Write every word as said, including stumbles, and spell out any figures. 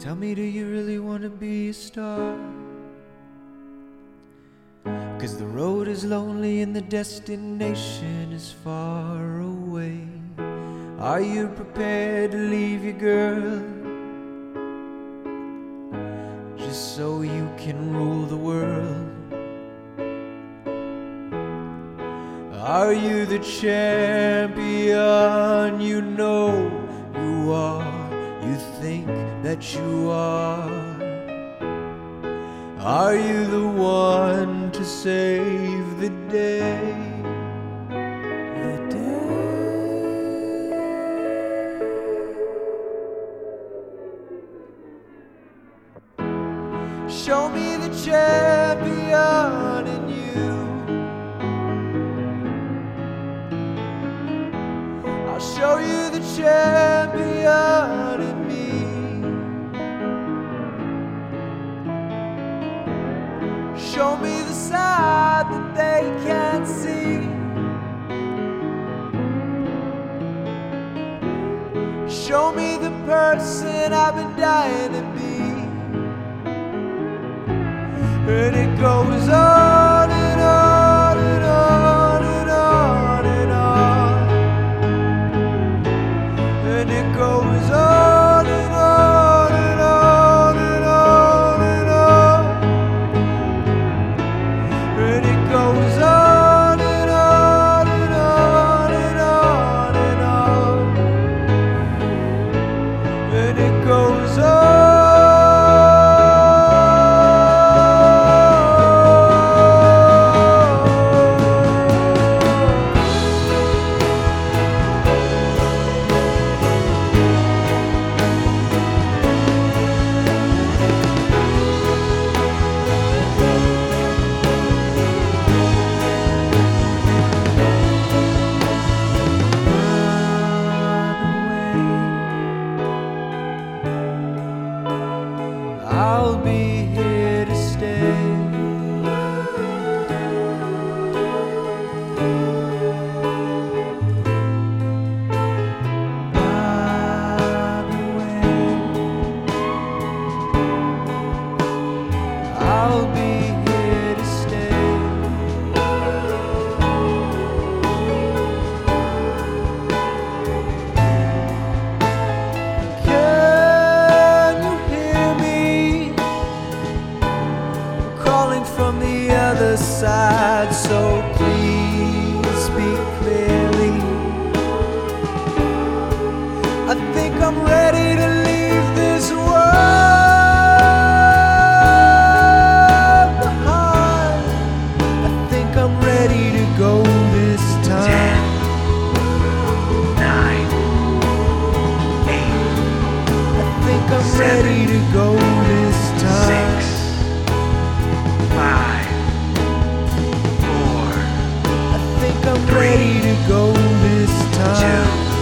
Tell me, do you really want to be a star? 'Cause the road is lonely and the destination is far away. Are you prepared to leave your girl just so you can rule the world? Are you the champion you know you are, you think that you are? Are you the one to save the day? The day. Show me the champion in you. I'll show you the champion in me. Show me the side that they can't see. Show me the person I've been dying to be. And it goes on and on and on and on and on. And it goes on and on and on and on and on. And it goes on and on and on and on and on. And it goes on. I'll be here to stay. By the way, I'll be here to stay. Can you hear me calling from the other side? So please speak clearly. I think I'm ready to leave this world behind. I think I'm ready to go this time. Nine, eight, I think I'm ready to go this time. six, five, four, I think I'm ready to go this time. two,